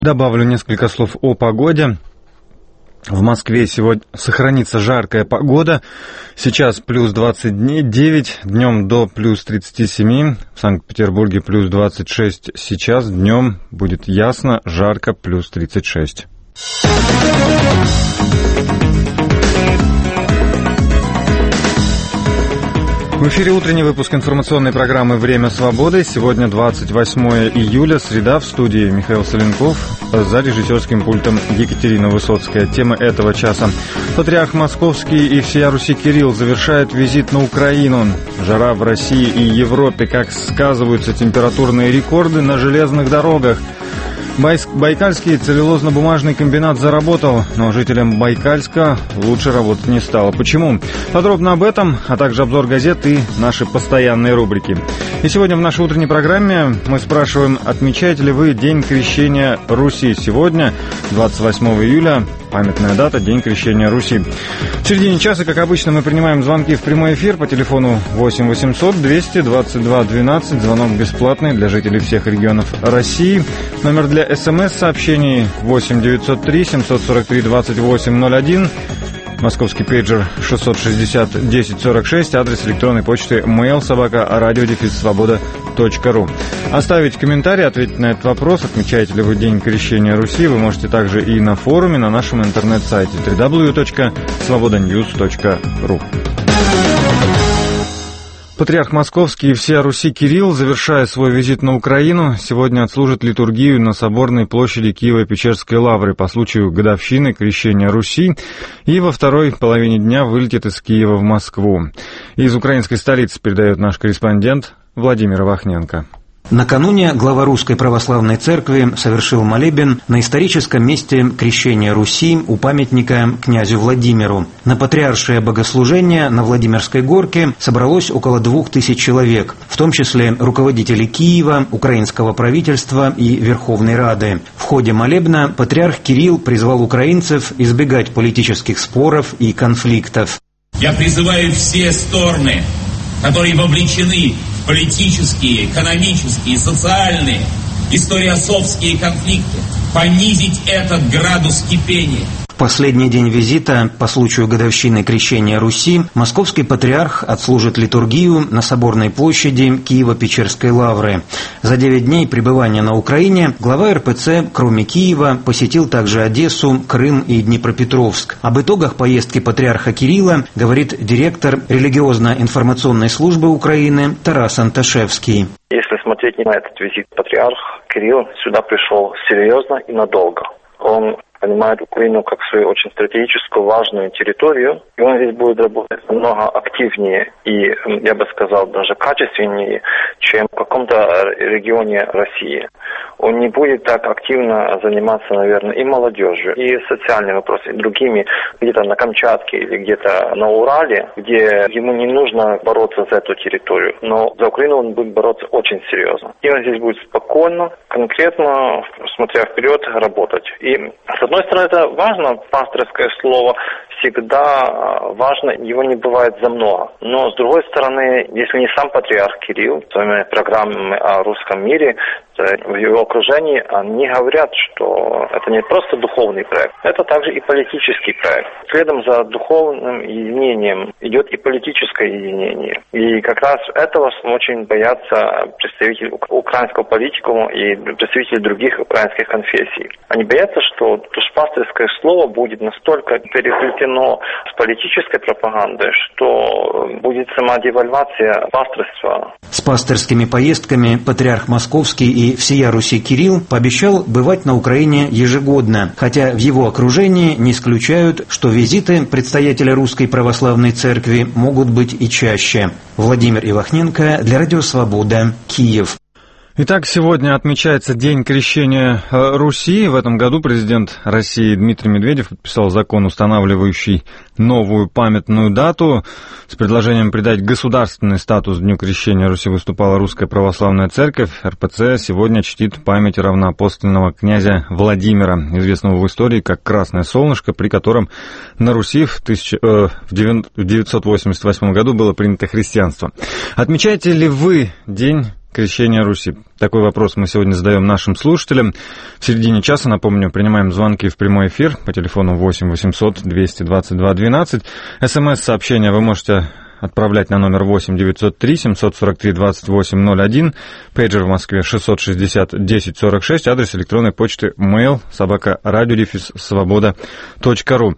Добавлю несколько слов о погоде. В Москве сегодня сохранится жаркая погода. Сейчас плюс 29, днем до плюс 37. В Санкт-Петербурге плюс 26. Сейчас днем будет ясно, жарко, плюс 36. В эфире утренний выпуск информационной программы «Время свободы». Сегодня 28 июля, среда, в студии Михаил Соленков, за режиссерским пультом Екатерина Высоцкая. Тема этого часа. Патриарх Московский и всея Руси Кирилл завершает визит на Украину. Жара в России и Европе, как сказываются температурные рекорды на железных дорогах. Байкальский целлюлозно-бумажный комбинат заработал, но жителям Байкальска лучше работать не стало. Почему? Подробно об этом, а также обзор газет и наши постоянные рубрики. И сегодня в нашей утренней программе мы спрашиваем, отмечаете ли вы День крещения Руси? Сегодня, 28 июля, памятная дата, День крещения Руси. В середине часа, как обычно, мы принимаем звонки в прямой эфир по телефону 8 800 222 12. Звонок бесплатный для жителей всех регионов России. Номер для СМС-сообщений 8 903 743 2801. Московский пейджер 660 1046. Адрес электронной почты mail@radio-svoboda.ru. Оставить комментарий, ответить на этот вопрос. Отмечаете ли вы День крещения Руси? Вы можете также и на форуме, на нашем интернет-сайте www.svobodanews.ru. Патриарх Московский и всея Руси Кирилл, завершая свой визит на Украину, сегодня отслужит литургию на Соборной площади Киево-Печерской лавры по случаю годовщины крещения Руси и во второй половине дня вылетит из Киева в Москву. Из украинской столицы передает наш корреспондент Владимир Вахненко. Накануне глава Русской Православной Церкви совершил молебен на историческом месте крещения Руси у памятника князю Владимиру. На патриаршее богослужение на Владимирской горке собралось около 2000 человек, в том числе руководители Киева, украинского правительства и Верховной Рады. В ходе молебна патриарх Кирилл призвал украинцев избегать политических споров и конфликтов. Я призываю все стороны, которые вовлечены в политические, экономические, социальные, историосовские конфликты, понизить этот градус кипения. В последний день визита по случаю годовщины крещения Руси московский патриарх отслужит литургию на Соборной площади Киево-Печерской лавры. За 9 дней пребывания на Украине глава РПЦ, кроме Киева, посетил также Одессу, Крым и Днепропетровск. Об итогах поездки патриарха Кирилла говорит директор религиозно-информационной службы Украины Тарас Анташевский. Если смотреть на этот визит, патриарх Кирилл сюда пришел серьезно и надолго. Он понимает Украину как свою очень стратегическую важную территорию, и он здесь будет работать намного активнее и, я бы сказал, даже качественнее, чем в каком-то регионе России. Он не будет так активно заниматься, наверное, и молодежью, и социальными вопросами, и другими, где-то на Камчатке или где-то на Урале, где ему не нужно бороться за эту территорию, но за Украину он будет бороться очень серьезно. И он здесь будет спокойно, конкретно, смотря вперед, работать. И с одной стороны, это важно, пасторское слово всегда важно, его не бывает за много. Но с другой стороны, если не сам патриарх Кирилл, своими программами о русском мире, в его окружении они говорят, что это не просто духовный проект, это также и политический проект. Следом за духовным единением идет и политическое единение. И как раз этого очень боятся представители украинского политикума и представители других украинских конфессий. Они боятся, что душпастерское слово будет настолько переплетено с политической пропагандой, что будет сама девальвация пасторства. С пасторскими поездками патриарх Московский и всея Руси Кирилл пообещал бывать на Украине ежегодно, хотя в его окружении не исключают, что визиты предстоятеля Русской Православной Церкви могут быть и чаще. Владимир Ивахненко для Радио Свобода, Киев. Итак, сегодня отмечается День крещения Руси. В этом году президент России Дмитрий Медведев подписал закон, устанавливающий новую памятную дату. С предложением придать государственный статус Дню крещения Руси выступала Русская Православная Церковь. РПЦ сегодня чтит память равноапостольного князя Владимира, известного в истории как Красное Солнышко, при котором на Руси в 988 году было принято христианство. Отмечаете ли вы День крещения Руси? Такой вопрос мы сегодня задаем нашим слушателям. В середине часа, напомню, принимаем звонки в прямой эфир по телефону 8 800 222 12. СМС-сообщения вы можете отправлять на номер 8 903 743 2801, пейджер в Москве 660 1046, адрес электронной почты mail@radio-svoboda.ru.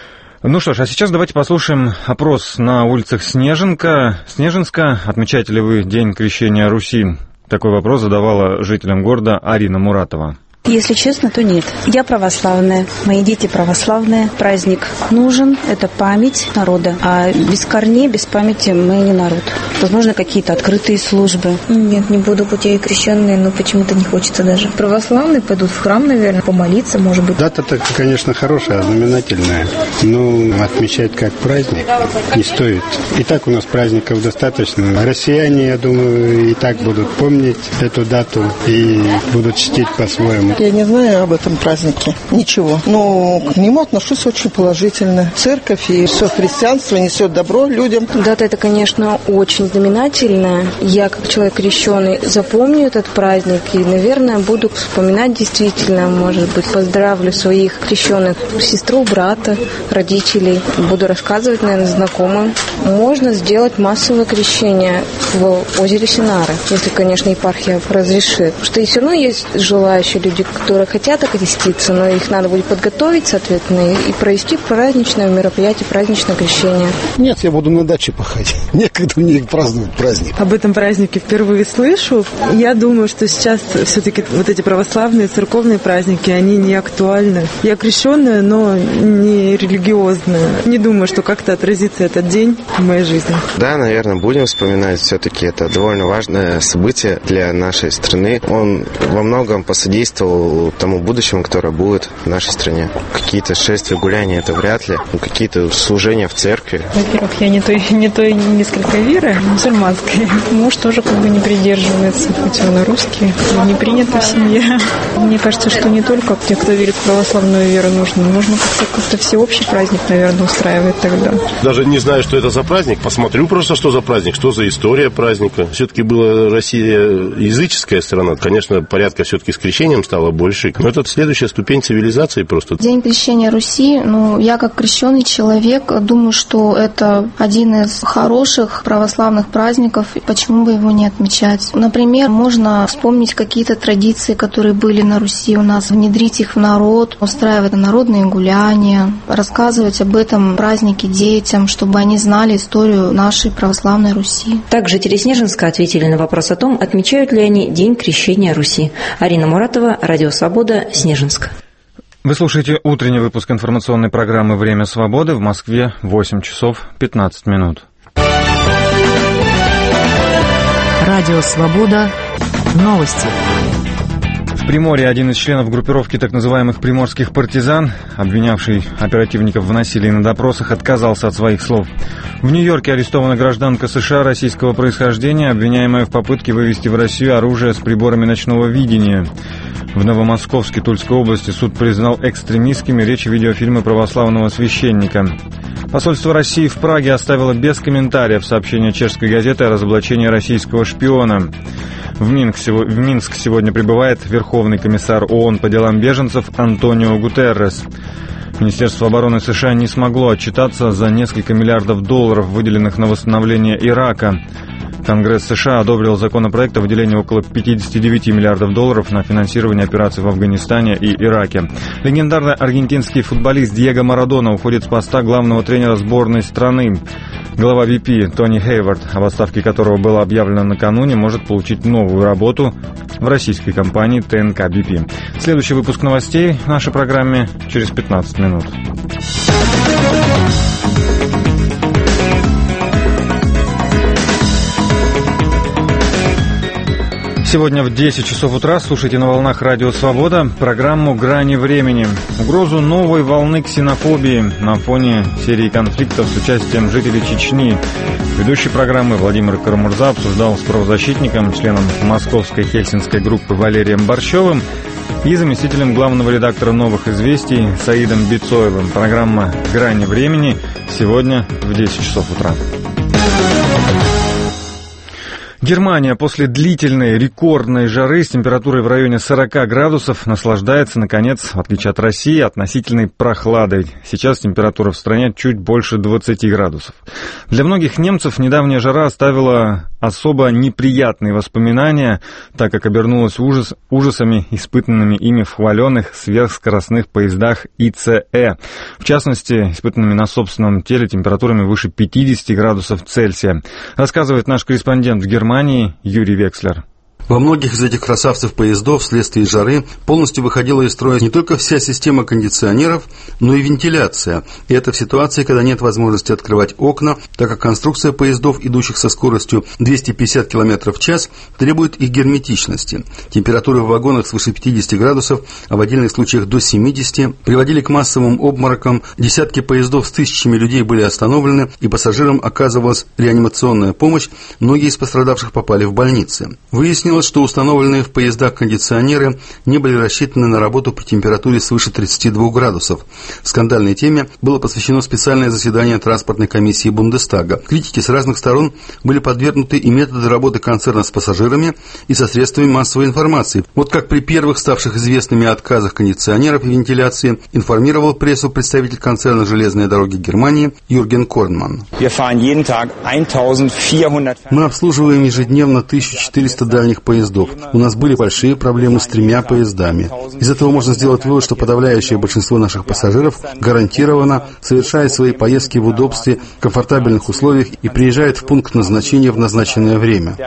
Ну что ж, а сейчас давайте послушаем опрос на улицах Снежинска. Отмечаете ли вы День крещения Руси? Такой вопрос задавала жителям города Арина Муратова. Если честно, то нет. Я православная, мои дети православные. Праздник нужен, это память народа. А без корней, без памяти мы не народ. Возможно, какие-то открытые службы. Нет, не буду, хоть я и крещенная, но почему-то не хочется даже. Православные пойдут в храм, наверное, помолиться, может быть. Дата-то, конечно, хорошая, знаменательная. Но отмечать как праздник не стоит. И так у нас праздников достаточно. Россияне, я думаю, и так будут помнить эту дату и будут чтить по-своему. Я не знаю об этом празднике ничего, но к нему отношусь очень положительно. Церковь и все христианство несет добро людям. Дата это, конечно, очень знаменательная. Я, как человек крещеный, запомню этот праздник и, наверное, буду вспоминать действительно, может быть, поздравлю своих крещенных сестру, брата, родителей. Буду рассказывать, наверное, знакомым. Можно сделать массовое крещение в озере Синары, если, конечно, епархия разрешит. Потому что и все равно есть желающие люди, которые хотят окреститься, но их надо будет подготовить, соответственно, и провести праздничное мероприятие, праздничное крещение. Нет, я буду на даче пахать. Некогда мне праздновать праздник. Об этом празднике впервые слышу. Я думаю, что сейчас все-таки вот эти православные церковные праздники, они не актуальны. Я крещенная, но не религиозная. Не думаю, что как-то отразится этот день в моей жизни. Да, наверное, будем вспоминать. Все-таки это довольно важное событие для нашей страны. Он во многом посодействовал тому будущему, которое будет в нашей стране. Какие-то шествия, гуляния, это вряд ли. Какие-то служения в церкви. Во-первых, я не той несколько веры, мусульманской. Муж тоже как бы не придерживается, хотя он и русский, не принято в семье. Мне кажется, что не только те, кто верит в православную веру, нужно как-то всеобщий праздник, наверное, устраивать тогда. Даже не знаю, что это за праздник, посмотрю просто, что за праздник, что за история праздника. Все-таки была Россия языческая страна, конечно, порядка все-таки с крещением стало больше. Но это следующая ступень цивилизации просто. День крещения Руси, я как крещеный человек думаю, что это один из хороших православных праздников. Почему бы его не отмечать? Например, можно вспомнить какие-то традиции, которые были на Руси у нас, внедрить их в народ, устраивать народные гуляния, рассказывать об этом празднике детям, чтобы они знали историю нашей православной Руси. Так жители Снежинска ответили на вопрос о том, отмечают ли они День крещения Руси. Арина Муратова, Радио Свобода, Снежинск. Вы слушаете утренний выпуск информационной программы «Время свободы». В Москве 8 часов 15 минут. Радио Свобода. Новости. В Приморье один из членов группировки так называемых приморских партизан, обвинявший оперативников в насилии на допросах, отказался от своих слов. В Нью-Йорке арестована гражданка США российского происхождения, обвиняемая в попытке вывести в Россию оружие с приборами ночного видения. В Новомосковске Тульской области суд признал экстремистскими речь видеофильма православного священника. Посольство России в Праге оставило без комментариев сообщение чешской газеты о разоблачении российского шпиона. В Минск сегодня прибывает Верховный комиссар ООН по делам беженцев Антонио Гутеррес. Министерство обороны США не смогло отчитаться за несколько миллиардов долларов, выделенных на восстановление Ирака. Конгресс США одобрил законопроект о выделении около 59 миллиардов долларов на финансирование операций в Афганистане и Ираке. Легендарный аргентинский футболист Диего Марадона уходит с поста главного тренера сборной страны. Глава BP Тони Хейвард, об отставке которого было объявлено накануне, может получить новую работу в российской компании ТНК BP. Следующий выпуск новостей в нашей программе через 15 минут. Сегодня в 10 часов утра слушайте на волнах Радио Свобода программу «Грани времени». Угрозу новой волны ксенофобии на фоне серии конфликтов с участием жителей Чечни. Ведущий программы Владимир Карамурза обсуждал с правозащитником, членом московской хельсинской группы Валерием Борщевым и заместителем главного редактора «Новых известий» Саидом Бицоевым. Программа «Грани времени» сегодня в 10 часов утра. Германия после длительной рекордной жары с температурой в районе 40 градусов наслаждается, наконец, в отличие от России, относительной прохладой. Сейчас температура в стране чуть больше 20 градусов. Для многих немцев недавняя жара оставила особо неприятные воспоминания, так как обернулась ужасами, испытанными ими в хваленных сверхскоростных поездах ИЦЭ. В частности, испытанными на собственном теле температурами выше 50 градусов Цельсия. Рассказывает наш корреспондент в Германии Юрий Векслер. Во многих из этих красавцев-поездов вследствие жары полностью выходила из строя не только вся система кондиционеров, но и вентиляция. И это в ситуации, когда нет возможности открывать окна, так как конструкция поездов, идущих со скоростью 250 км в час, требует их герметичности. Температуры в вагонах свыше 50 градусов, а в отдельных случаях до 70, приводили к массовым обморокам. Десятки поездов с тысячами людей были остановлены, и пассажирам оказывалась реанимационная помощь. Многие из пострадавших попали в больницы. Выяснилось, что установленные в поездах кондиционеры не были рассчитаны на работу при температуре свыше 32 градусов. Скандальной теме было посвящено специальное заседание транспортной комиссии Бундестага. Критики с разных сторон были подвергнуты и методы работы концерна с пассажирами, и со средствами массовой информации. Вот как при первых ставших известными отказах кондиционеров и вентиляции информировал прессу представитель концерна «Железные дороги Германии» Юрген Корнман. Мы обслуживаем ежедневно 1400 дальних поездов. У нас были большие проблемы с 3 поездами. Из этого можно сделать вывод, что подавляющее большинство наших пассажиров гарантированно совершает свои поездки в удобстве, комфортабельных условиях и приезжает в пункт назначения в назначенное время.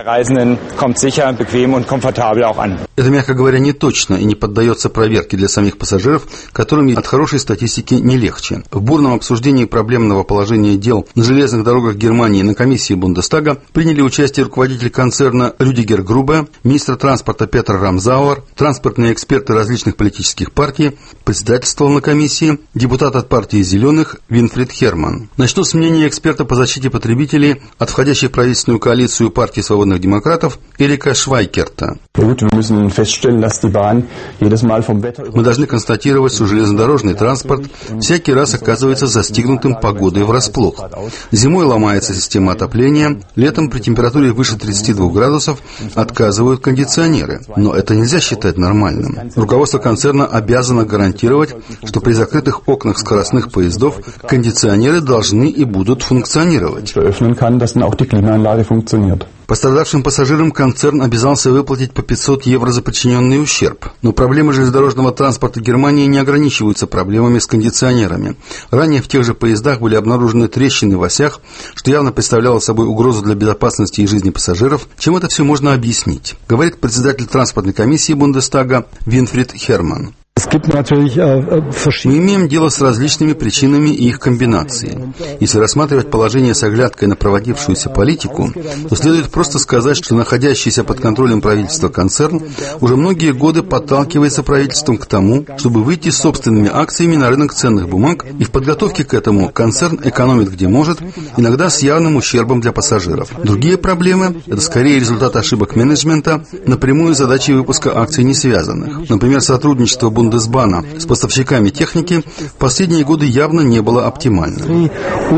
Это, мягко говоря, не точно и не поддается проверке для самих пассажиров, которым от хорошей статистики не легче. В бурном обсуждении проблемного положения дел на железных дорогах Германии на комиссии Бундестага приняли участие руководитель концерна Рюдигер Грубе, министр транспорта Петр Рамзауэр, транспортные эксперты различных политических партий. Председательствовал на комиссии депутат от партии «Зеленых» Винфрид Херман. Начну с мнения эксперта по защите потребителей от входящей в правительственную коалицию партии свободных демократов Эрика Швайкерта. Мы должны констатировать, что железнодорожный транспорт всякий раз оказывается застигнутым погодой врасплох. Зимой ломается система отопления, летом при температуре выше 32 градусов отказывают кондиционеры. Но это нельзя считать нормальным. Руководство концерна обязано гарантировать, что при закрытых окнах скоростных поездов кондиционеры должны и будут функционировать. Пострадавшим пассажирам концерн обязался выплатить по 500 евро за причиненный ущерб. Но проблемы железнодорожного транспорта Германии не ограничиваются проблемами с кондиционерами. Ранее в тех же поездах были обнаружены трещины в осях, что явно представляло собой угрозу для безопасности и жизни пассажиров. Чем это все можно объяснить? Говорит председатель транспортной комиссии Бундестага Винфрид Херман. Мы имеем дело с различными причинами и их комбинацией. Если рассматривать положение с оглядкой на проводившуюся политику, то следует просто сказать, что находящийся под контролем правительства концерн уже многие годы подталкивается правительством к тому, чтобы выйти с собственными акциями на рынок ценных бумаг, и в подготовке к этому концерн экономит где может, иногда с явным ущербом для пассажиров. Другие проблемы – это скорее результат ошибок менеджмента, напрямую с задачей выпуска акций не связанных. Например, сотрудничество Бундесбана с поставщиками техники в последние годы явно не было оптимальным.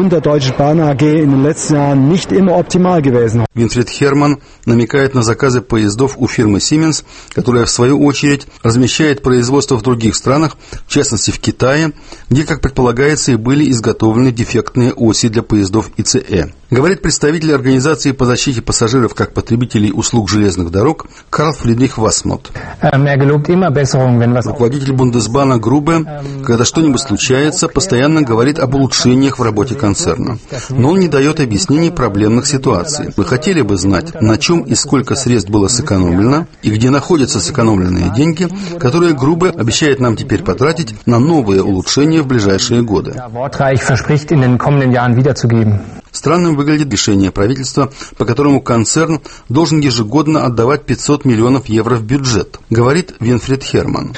Винфрид Херман намекает на заказы поездов у фирмы Siemens, которая в свою очередь размещает производство в других странах, в частности в Китае, где, как предполагается, и были изготовлены дефектные оси для поездов ИЦЭ. Говорит представитель организации по защите пассажиров как потребителей услуг железных дорог Карл Фридрих Васмот. Руководитель Бундесбана Грубе, когда что-нибудь случается, постоянно говорит об улучшениях в работе концерна. Но он не дает объяснений проблемных ситуаций. Мы хотели бы знать, на чем и сколько средств было сэкономлено, и где находятся сэкономленные деньги, которые Грубе обещает нам теперь потратить на новые улучшения в ближайшие годы. Странным выглядит решение правительства, по которому концерн должен ежегодно отдавать 500 миллионов евро в бюджет, говорит Винфрид Херман.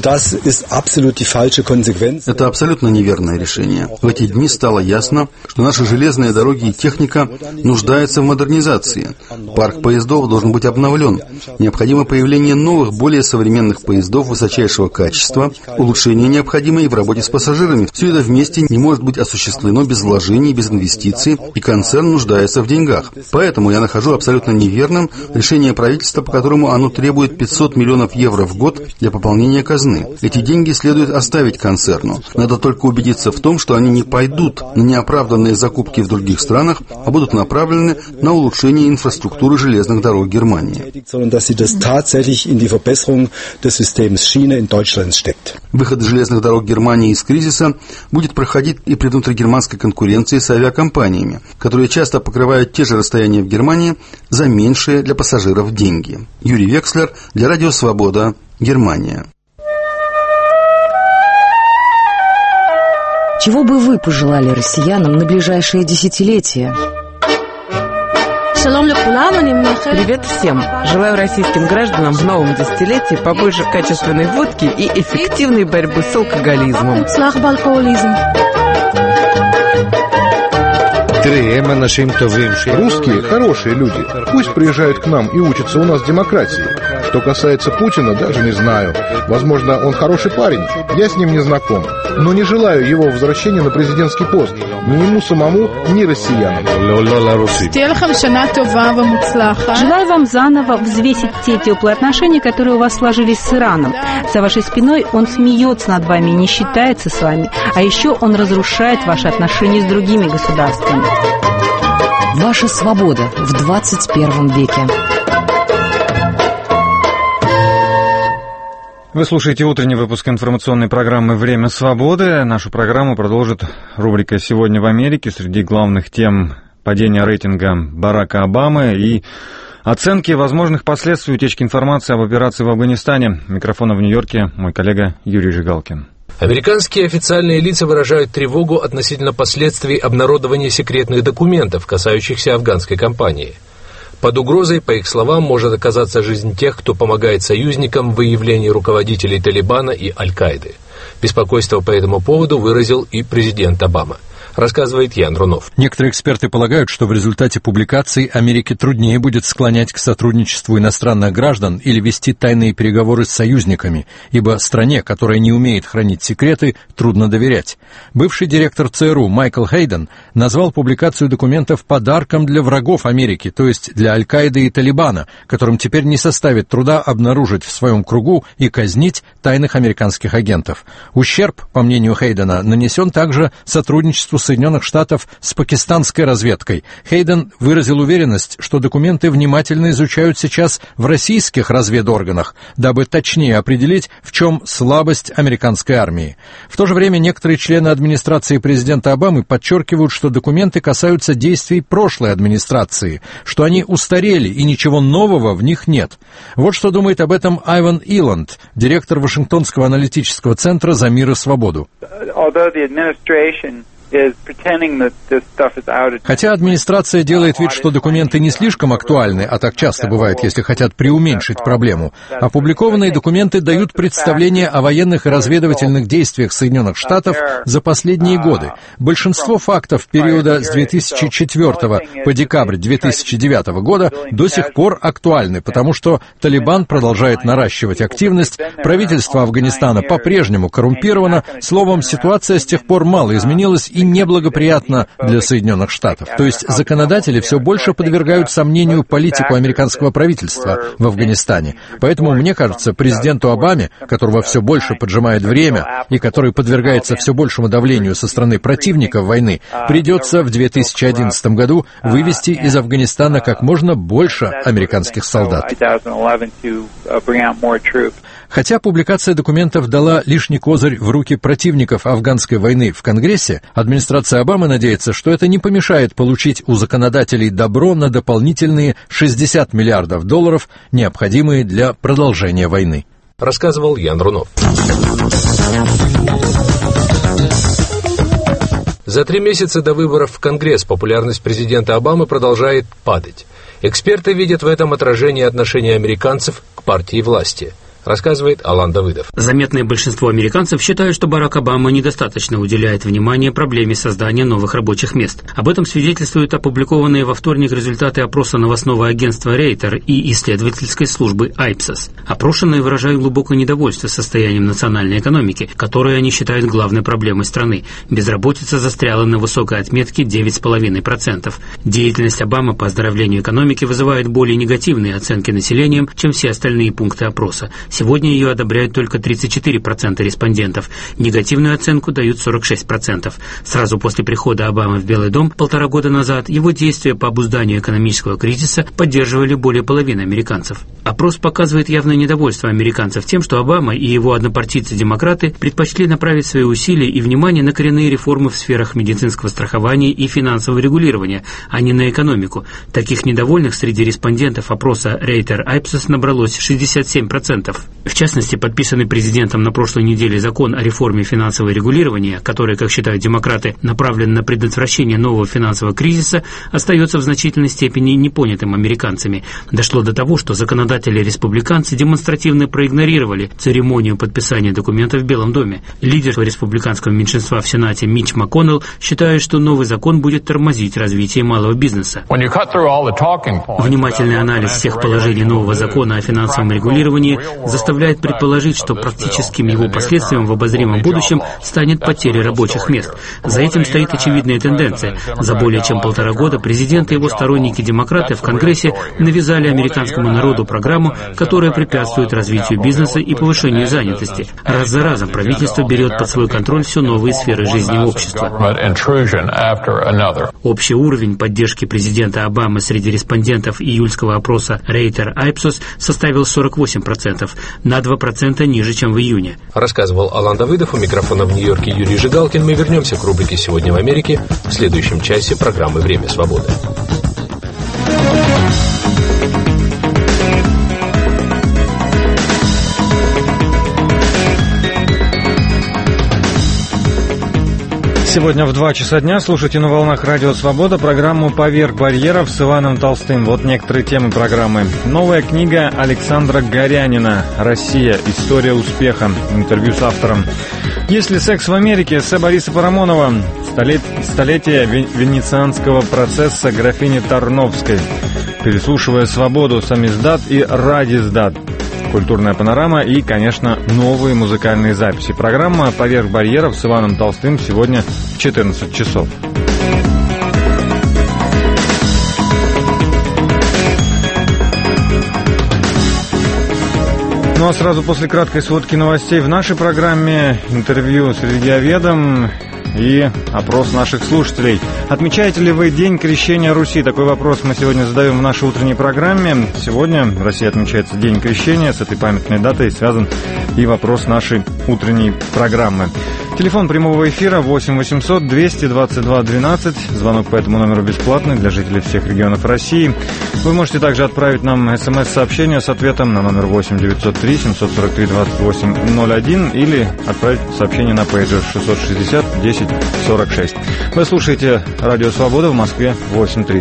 Это абсолютно неверное решение. В эти дни стало ясно, что наши железные дороги и техника нуждаются в модернизации. Парк поездов должен быть обновлен. Необходимо появление новых, более современных поездов высочайшего качества, улучшения необходимые в работе с пассажирами. Все это вместе не может быть осуществлено без вложений, без инвестиций, Германии, и концерн нуждается в деньгах. Поэтому я нахожу абсолютно неверным решение правительства, по которому оно требует 500 миллионов евро в год для пополнения казны. Эти деньги следует оставить концерну. Надо только убедиться в том, что они не пойдут на неоправданные закупки в других странах, а будут направлены на улучшение инфраструктуры железных дорог Германии. Выход железных дорог Германии из кризиса будет проходить и при внутригерманской конкуренции с авиакомпаниями, которые часто покрывают те же расстояния в Германии за меньшие для пассажиров деньги. Юрий Векслер для Радио Свобода, Германия. Чего бы вы пожелали россиянам на ближайшие десятилетия? Привет всем! Желаю российским гражданам в новом десятилетии побольше качественной водки и эффективной борьбы с алкоголизмом. Русские хорошие люди. Пусть приезжают к нам и учатся у нас демократии. Что касается Путина, даже не знаю. Возможно, он хороший парень. Я с ним не знаком. Но не желаю его возвращения на президентский пост. Ни ему самому, ни россиянам. Желаю вам заново взвесить те теплые отношения, которые у вас сложились с Ираном. За вашей спиной он смеется над вами и не считается с вами. А еще он разрушает ваши отношения с другими государствами. Ваша свобода в 21 веке. Вы слушаете утренний выпуск информационной программы «Время свободы». Нашу программу продолжит рубрика «Сегодня в Америке». Среди главных тем падения рейтинга Барака Обамы и оценки возможных последствий утечки информации об операции в Афганистане. Микрофон в Нью-Йорке мой коллега Юрий Жигалкин. Американские официальные лица выражают тревогу относительно последствий обнародования секретных документов, касающихся афганской кампании. Под угрозой, по их словам, может оказаться жизнь тех, кто помогает союзникам в выявлении руководителей Талибана и Аль-Каиды. Беспокойство по этому поводу выразил и президент Обама. Рассказывает Ян Рунов. Некоторые эксперты полагают, что в результате публикаций Америке труднее будет склонять к сотрудничеству иностранных граждан или вести тайные переговоры с союзниками, ибо стране, которая не умеет хранить секреты, трудно доверять. Бывший директор ЦРУ Майкл Хейден назвал публикацию документов подарком для врагов Америки, то есть для Аль-Каиды и Талибана, которым теперь не составит труда обнаружить в своем кругу и казнить тайных американских агентов. Ущерб, по мнению Хейдена, нанесен также сотрудничеству Соединенных Штатов с пакистанской разведкой. Хейден выразил уверенность, что документы внимательно изучают сейчас в российских разведорганах, дабы точнее определить, в чем слабость американской армии. В то же время некоторые члены администрации президента Обамы подчеркивают, что документы касаются действий прошлой администрации, что они устарели и ничего нового в них нет. Вот что думает об этом Айван Иланд, директор Вашингтонского аналитического центра «За мир и свободу». Хотя администрация делает вид, что документы не слишком актуальны, а так часто бывает, если хотят преуменьшить проблему, опубликованные документы дают представление о военных и разведывательных действиях Соединенных Штатов за последние годы. Большинство фактов периода с 2004 по декабрь 2009 года до сих пор актуальны, потому что Талибан продолжает наращивать активность, правительство Афганистана по-прежнему коррумпировано, словом, ситуация с тех пор мало изменилась и неблагоприятна для Соединенных Штатов. То есть законодатели все больше подвергают сомнению политику американского правительства в Афганистане. Поэтому, мне кажется, президенту Обаме, которого все больше поджимает время и который подвергается все большему давлению со стороны противников войны, придется в 2011 году вывести из Афганистана как можно больше американских солдат. Хотя публикация документов дала лишний козырь в руки противников афганской войны в Конгрессе, администрация Обамы надеется, что это не помешает получить у законодателей добро на дополнительные $60 миллиардов, необходимые для продолжения войны. Рассказывал Ян Рунов. За 3 месяца до выборов в Конгресс популярность президента Обамы продолжает падать. Эксперты видят в этом отражение отношения американцев к партии власти. рассказывает Алан Давыдов. Заметное большинство американцев считают, что Барак Обама недостаточно уделяет внимания проблеме создания новых рабочих мест. Об этом свидетельствуют опубликованные во вторник результаты опроса новостного агентства Рейтер и исследовательской службы Ipsos. Опрошенные выражают глубокое недовольство состоянием национальной экономики, которую они считают главной проблемой страны. Безработица застряла на высокой отметке 9,5%. Деятельность Обамы по оздоровлению экономики вызывает более негативные оценки населением, чем все остальные пункты опроса. Сегодня ее одобряют только 34% респондентов. Негативную оценку дают 46%. Сразу после прихода Обамы в Белый дом 1,5 года назад его действия по обузданию экономического кризиса поддерживали более половины американцев. Опрос показывает явное недовольство американцев тем, что Обама и его однопартийцы-демократы предпочли направить свои усилия и внимание на коренные реформы в сферах медицинского страхования и финансового регулирования, а не на экономику. Таких недовольных среди респондентов опроса Рейтер Ipsos набралось 67%. В частности, подписанный президентом на прошлой неделе закон о реформе финансового регулирования, который, как считают демократы, направлен на предотвращение нового финансового кризиса, остается в значительной степени непонятым американцами. Дошло до того, что законодатели-республиканцы демонстративно проигнорировали церемонию подписания документов в Белом доме. Лидер республиканского меньшинства в Сенате Митч МакКоннелл считает, что новый закон будет тормозить развитие малого бизнеса. Внимательный анализ всех положений нового закона о финансовом регулировании заставляет предположить, что практическим его последствием в обозримом будущем станет потеря рабочих мест. За этим стоит очевидная тенденция. За более чем 1,5 года президент и его сторонники-демократы в Конгрессе навязали американскому народу программу, которая препятствует развитию бизнеса и повышению занятости. Раз за разом правительство берет под свой контроль все новые сферы жизни общества. Общий уровень поддержки президента Обамы среди респондентов июльского опроса Рейтер Ipsos составил 48%, на 2% ниже, чем в июне. Рассказывал Алан Давыдов. У микрофона в Нью-Йорке Юрий Жигалкин. Мы вернемся к рубрике «Сегодня в Америке» в следующем часе программы «Время свободы». Сегодня в 2 часа дня слушайте на волнах Радио Свобода программу «Поверх барьеров» с Иваном Толстым. Вот некоторые темы программы. Новая книга Александра Горянина «Россия. История успеха». Интервью с автором. «Есть ли секс в Америке?» эссе Бориса Парамонова. Столетие венецианского процесса графини Тарновской. «Переслушивая свободу», самиздат и радиздат. Культурная панорама и, конечно, новые музыкальные записи. Программа «Поверх барьеров» с Иваном Толстым сегодня в 14 часов. Ну а сразу после краткой сводки новостей в нашей программе интервью с религиоведом и опрос наших слушателей. Отмечаете ли вы День Крещения Руси? Такой вопрос мы сегодня задаем в нашей утренней программе. Сегодня в России отмечается День Крещения. С этой памятной датой связан и вопрос нашей утренней программы. Телефон прямого эфира 8 800 222 12. Звонок по этому номеру бесплатный для жителей всех регионов России. Вы можете также отправить нам смс-сообщение с ответом на номер 8 903 743 28 01 или отправить сообщение на пейджер 660 10 46. Вы слушаете Радио Свобода в Москве 8:30.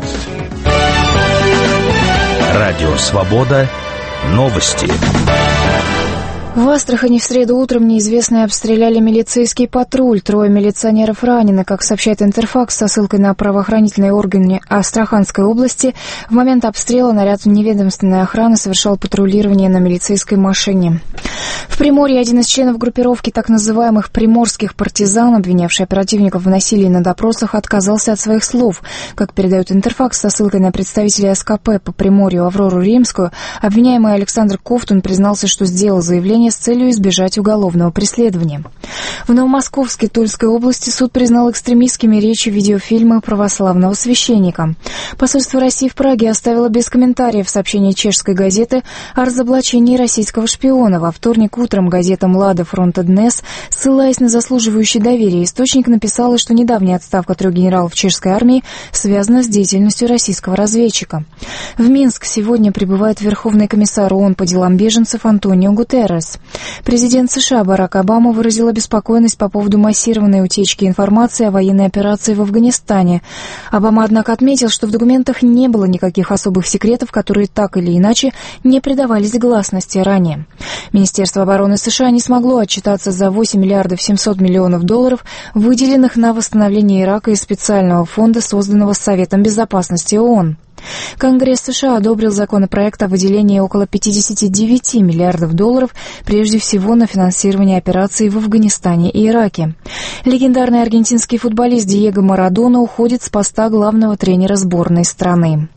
Радио Свобода. Новости. В Астрахани в среду утром неизвестные обстреляли милицейский патруль. 3 милиционеров ранены. Как сообщает Интерфакс со ссылкой на правоохранительные органы Астраханской области, в момент обстрела наряд неведомственной охраны совершал патрулирование на милицейской машине. В Приморье один из членов группировки так называемых приморских партизан, обвинявший оперативников в насилии на допросах, отказался от своих слов. Как передает Интерфакс со ссылкой на представителя СКП по Приморью Аврору Римскую, обвиняемый Александр Ковтун признался, что сделал заявление с целью избежать уголовного преследования. В Новомосковске Тульской области суд признал экстремистскими речи видеофильмы православного священника. Посольство России в Праге оставило без комментариев сообщение чешской газеты о разоблачении российского шпиона. Во вторник утром газета «Млада Фронта Днес», ссылаясь на заслуживающий доверия источник, написала, что недавняя отставка 3 генералов чешской армии связана с деятельностью российского разведчика. В Минск сегодня прибывает Верховный комиссар ООН по делам беженцев Антонио Гутеррес. Президент США Барак Обама выразил обеспокоенность обеспокоенность по поводу массированной утечки информации о военной операции в Афганистане. Обама, однако, отметил, что в документах не было никаких особых секретов, которые так или иначе не придавались гласности ранее. Министерство обороны США не смогло отчитаться за 8 миллиардов 700 миллионов долларов, выделенных на восстановление Ирака из специального фонда, созданного Советом безопасности ООН. Конгресс США одобрил законопроект о выделении около 59 миллиардов долларов, прежде всего на финансирование операций в Афганистане и Ираке. Легендарный аргентинский футболист Диего Марадона уходит с поста главного тренера сборной страны.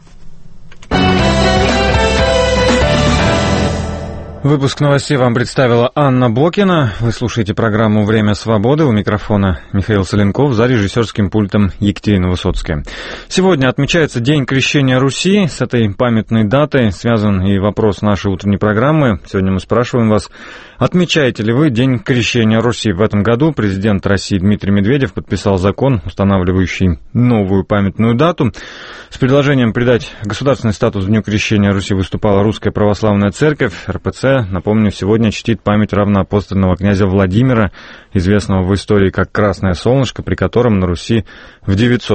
Выпуск новостей вам представила Анна Бокина. Вы слушаете программу «Время свободы». У микрофона Михаил Соленков, за режиссерским пультом Екатерина Высоцкая. Сегодня отмечается День крещения Руси. С этой памятной датой связан и вопрос нашей утренней программы. Сегодня мы спрашиваем вас, отмечаете ли вы День крещения Руси? В этом году президент России Дмитрий Медведев подписал закон, устанавливающий новую памятную дату. С предложением придать государственный статус Дню крещения Руси выступала Русская православная церковь, РПЦ. Напомню, сегодня чтит память равноапостольного князя Владимира, известного в истории как Красное Солнышко, при котором на Руси в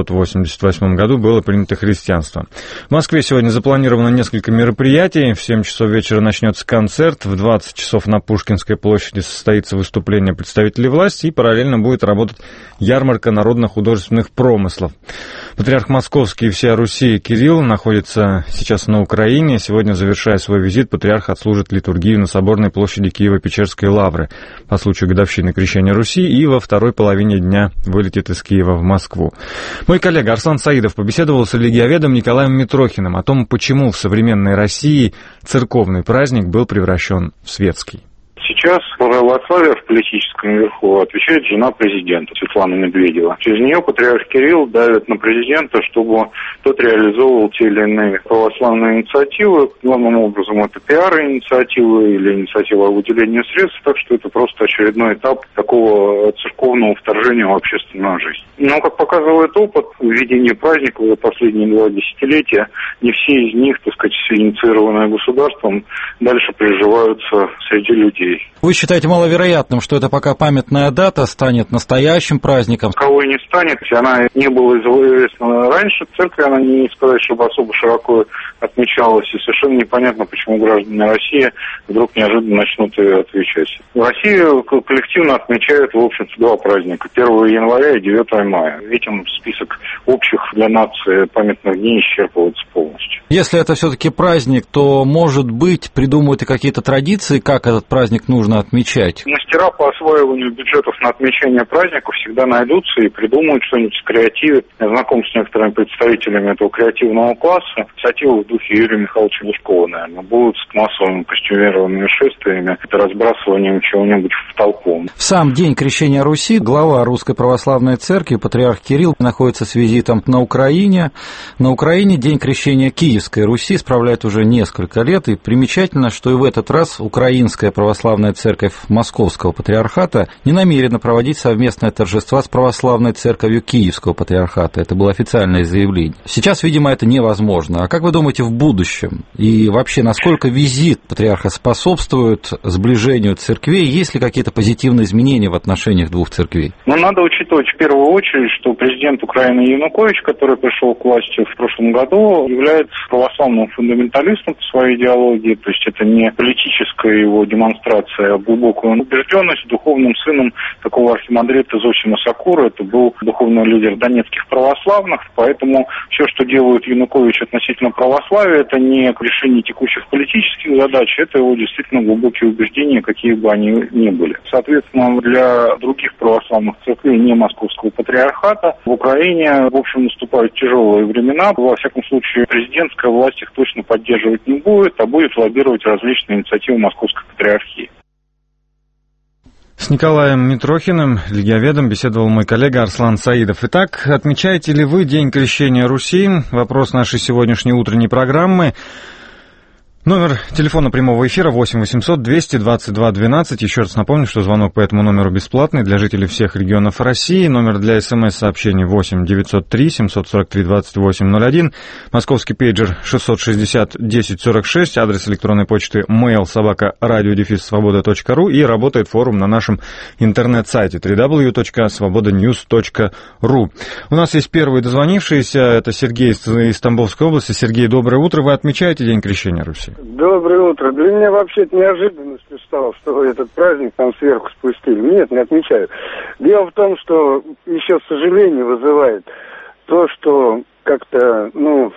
988 году было принято христианство. В Москве сегодня запланировано несколько мероприятий. В 7 часов вечера начнется концерт, в 20 часов на Пушкинской площади состоится выступление представителей власти и параллельно будет работать ярмарка народно-художественных промыслов. Патриарх Московский и всея Руси Кирилл находится сейчас на Украине. Сегодня, завершая свой визит, патриарх отслужит литургию на Соборной площади Киево-Печерской лавры по случаю годовщины крещения Руси и во второй половине дня вылетит из Киева в Москву. Мой коллега Арслан Саидов побеседовал с религиоведом Николаем Митрохиным о том, почему в современной России церковный праздник был превращен в светский. Сейчас православие в политическом верху отвечает жена президента Светлана Медведева. Через нее патриарх Кирилл давит на президента, чтобы тот реализовывал те или иные православные инициативы. Главным образом это пиар-инициативы или инициатива о выделении средств, так что это просто очередной этап такого церковного вторжения в общественную жизнь. Но, как показывает опыт, введение праздников за последние 2 десятилетия, не все из них, так сказать, инициированные государством, дальше приживаются среди людей. Вы считаете маловероятным, что это пока памятная дата станет настоящим праздником? Кого и не станет, она не была известна раньше. Церковь, она не сказать, чтобы особо широко отмечалась. И совершенно непонятно, почему граждане России вдруг неожиданно начнут ее отвечать. В России коллективно отмечают, в общем-то, 2 праздника. 1 января и 9 мая. Этим список общих для нации памятных дней исчерпывается полностью. Если это все-таки праздник, то, может быть, придумают и какие-то традиции, как этот праздник нужно отмечать? Мастера по осваиванию бюджетов на отмечание праздников всегда найдутся и придумают что-нибудь, скреативят. Я знаком с некоторыми представителями этого креативного класса. Инициатива в духе Юрия Михайловича Лужкова, наверное, будут с массовыми костюмированными шествиями, это разбрасыванием чего-нибудь в толпу. В сам День крещения Руси глава Русской православной церкви, патриарх Кирилл, находится с визитом на Украине. На Украине День крещения Киевской Руси справляет уже несколько лет, и примечательно, что и в этот раз Украинская православная церковь Московского патриархата не намерена проводить совместное торжество с православной церковью Киевского патриархата. Это было официальное заявление. Сейчас, видимо, это невозможно. А как вы думаете, в будущем? И вообще, насколько визит патриарха способствует сближению церквей? Есть ли какие-то позитивные изменения в отношениях двух церквей? Ну, надо учитывать в первую очередь, что президент Украины Янукович, который пришел к власти в прошлом году, является православным фундаменталистом по своей идеологии. То есть это не политическая его демонстрация, а глубокую убежденность. Духовным сыном такого архимандрита Зосима Сакура, это был духовный лидер донецких православных, поэтому все, что делает Янукович относительно православия, это не решение текущих политических задач, это его действительно глубокие убеждения, какие бы они ни были. Соответственно, для других православных церквей, не московского патриархата, в Украине, в общем, наступают тяжелые времена. Во всяком случае, президентская власть их точно поддерживать не будет, а будет лоббировать различные инициативы московской патриархии. С Николаем Митрохиным, религиоведом, беседовал мой коллега Арслан Саидов. Итак, отмечаете ли вы День крещения Руси? Вопрос нашей сегодняшней утренней программы. Номер телефона прямого эфира 8 800 222 12. Еще раз напомню, что звонок по этому номеру бесплатный для жителей всех регионов России. Номер для СМС-сообщений 8 903 743 2801. Московский пейджер 660 1046. Адрес электронной почты mail@radio-svoboda.ru. И работает форум на нашем интернет-сайте www.svobodanews.ru. У нас есть первый дозвонившийся. Это Сергей из Тамбовской области. Сергей, доброе утро. Вы отмечаете День Крещения Руси? Доброе утро. Для меня вообще-то неожиданностью стало, что этот праздник там сверху спустили. Нет, не отмечаю. Дело в том, что еще сожаление вызывает то, что как-то,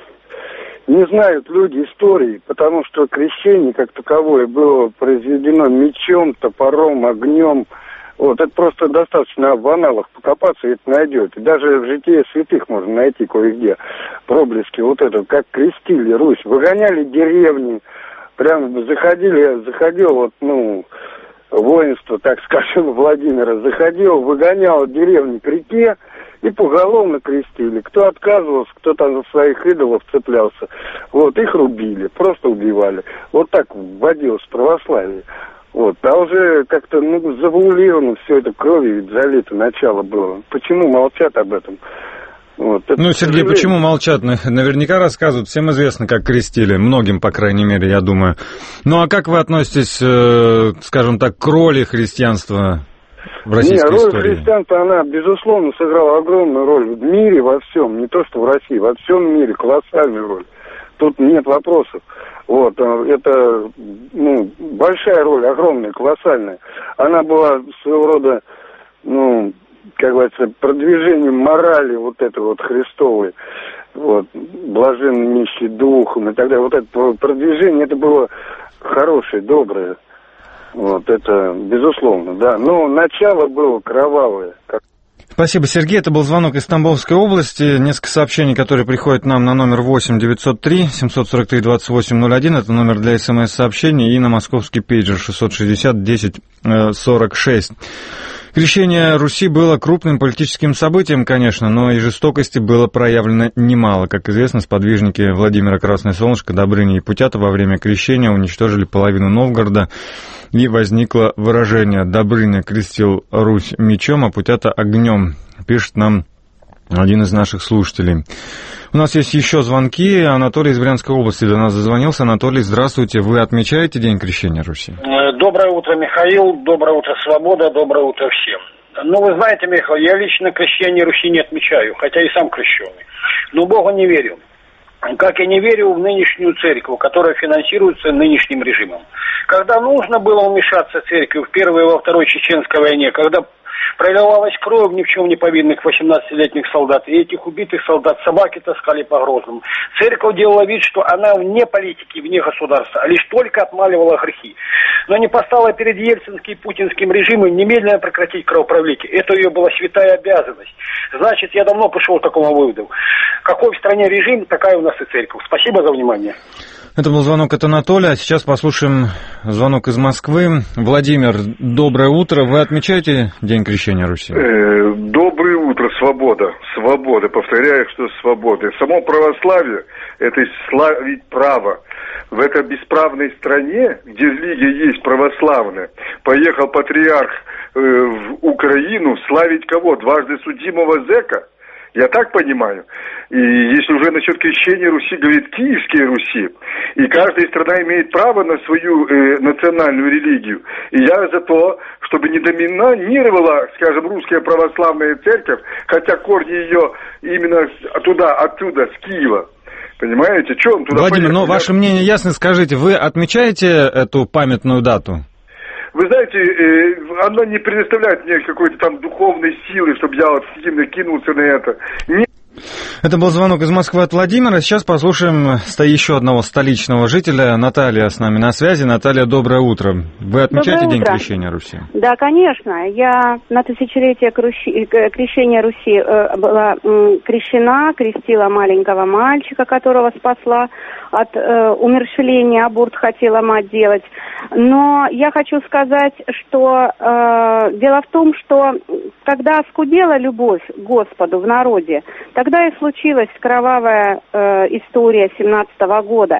не знают люди истории, потому что крещение как таковое было произведено мечом, топором, огнем. Вот, это просто достаточно в аналах покопаться, и это найдет. И даже в житии святых можно найти кое-где проблески вот это, как крестили Русь. Выгоняли деревни, прям заходило воинство, так скажем, Владимира, выгоняло деревни к реке и поголовно крестили. Кто отказывался, кто там за своих идолов цеплялся, вот, их рубили, просто убивали. Вот так вводилось православие. Вот, а уже как-то, завуалировано все это кровью, ведь залито начало было. Почему молчат об этом? Вот, Сергей, почему молчат? Наверняка рассказывают. Всем известно, как крестили. Многим, по крайней мере, я думаю. Ну, а как вы относитесь, скажем так, к роли христианства в российской истории? Роль христианства, она, безусловно, сыграла огромную роль в мире, во всем. Не то, что в России, во всем мире. Колоссальную роль. Тут нет вопросов. Вот, это, большая роль, огромная, колоссальная. Она была своего рода, как говорится, продвижением морали вот этой вот христовой, вот, блаженный нищий духом и так далее. Вот это продвижение, это было хорошее, доброе. Вот, это, безусловно, да. Но начало было кровавое. Спасибо, Сергей. Это был звонок из Тамбовской области. Несколько сообщений, которые приходят нам на номер 8 903 743 2801. Это номер для СМС-сообщений. И на московский пейджер 660 1046. Крещение Руси было крупным политическим событием, конечно, но и жестокости было проявлено немало. Как известно, сподвижники Владимира Красное Солнышко, Добрыня и Путята во время крещения уничтожили половину Новгорода. И возникло выражение «Добрыня крестил Русь мечом, а Путята огнем», пишет нам один из наших слушателей. У нас есть еще звонки. Анатолий из Брянской области до нас дозвонился. Анатолий, здравствуйте. Вы отмечаете День Крещения Руси? Доброе утро, Михаил. Доброе утро, Свобода. Доброе утро всем. Вы знаете, Михаил, я лично крещение Руси не отмечаю, хотя и сам крещеный. Но Богу не верю. Как я не верю в нынешнюю церковь, которая финансируется нынешним режимом. Когда нужно было вмешаться в церковь в Первой и во Второй Чеченской войне, когда проливалась кровь ни в чем не повинных 18-летних солдат, и этих убитых солдат собаки таскали по Грозному. Церковь делала вид, что она вне политики, вне государства, а лишь только отмаливала грехи. Но не поставила перед ельцинским и путинским режимом немедленно прекратить кровопролитие. Это ее была святая обязанность. Значит, я давно пришел к такому выводу. Какой в стране режим, такая у нас и церковь. Спасибо за внимание. Это был звонок от Анатолия. А сейчас послушаем звонок из Москвы. Владимир, доброе утро. Вы отмечаете День Крещения Руси? Доброе утро, свобода. Свобода. Повторяю, что свобода. Само православие – это славить право. В этой бесправной стране, где религия есть православная, поехал патриарх в Украину славить кого? Дважды судимого зэка? Я так понимаю. И если уже насчет крещения Руси говорит Киевские Руси, и каждая страна имеет право на свою национальную религию. И я за то, чтобы не доминировала, скажем, русская православная церковь, хотя корни ее именно оттуда, с Киева. Понимаете, что он туда Владимир, поехал? ваше мнение ясно, скажите, вы отмечаете эту памятную дату? Вы знаете, она не предоставляет мне какой-то там духовной силы, чтобы я вот сильно кинулся на это. Это был звонок из Москвы от Владимира. Сейчас послушаем еще одного столичного жителя. Наталья с нами на связи. Наталья, доброе утро. Вы отмечаете День Крещения Руси? Да, конечно. Я на тысячелетие крещения Руси была крещена, крестила маленького мальчика, которого спасла от умерщвления, аборт хотела мать делать. Но я хочу сказать, что дело в том, что когда оскудела любовь к Господу в народе, тогда и случилась кровавая история 17-го года.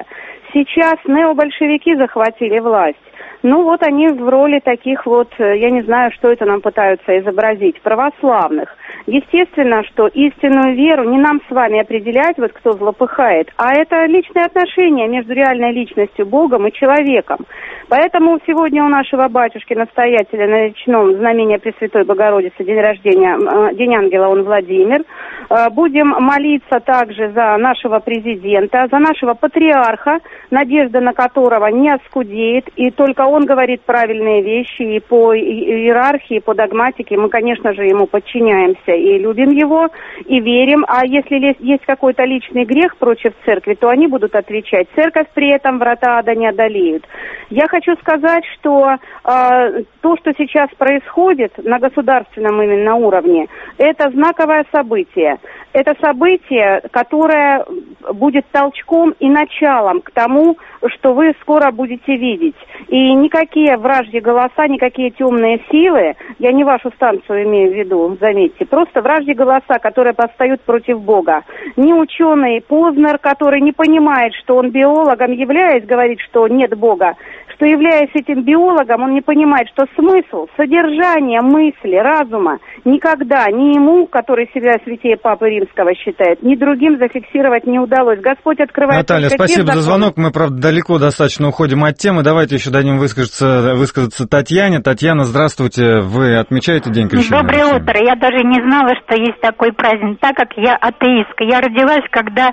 Сейчас необольшевики захватили власть. Ну вот они в роли таких вот, я не знаю, что это нам пытаются изобразить, православных. Естественно, что истинную веру не нам с вами определять, вот кто злопыхает, а это личные отношения между реальной личностью, Богом и человеком. Поэтому сегодня у нашего батюшки-настоятеля на речном знамения Пресвятой Богородицы день рождения, День ангела, он Владимир. Будем молиться также за нашего президента, за нашего патриарха, надежда на которого не оскудеет, и только он говорит правильные вещи, и по иерархии, и по догматике мы, конечно же, ему подчиняемся и любим его, и верим. А если есть какой-то личный грех против церкви, то они будут отвечать. Церковь при этом врата ада не одолеют. Я хочу сказать, что то, что сейчас происходит на государственном именно уровне, это знаковое событие. Это событие, которое будет толчком и началом к тому, что вы скоро будете видеть. И никакие вражьи голоса, никакие темные силы, я не вашу станцию имею в виду, заметьте, просто вражьи голоса, которые восстают против Бога. Не ученый Познер, который не понимает, что он биологом являясь, говорит, что нет Бога, что являясь этим биологом, он не понимает, что смысл, содержание мысли, разума никогда ни ему, который себя святее Папы Римского считает, ни другим зафиксировать не удалось. Господь открывает... Наталья, спасибо за звонок. Мы, правда, далеко достаточно уходим от темы. Давайте еще дадим высказаться Татьяне. Татьяна, здравствуйте. Вы отмечаете День крещения? Доброе утро. Я даже не знала, что есть такой праздник, так как я атеистка. Я родилась, когда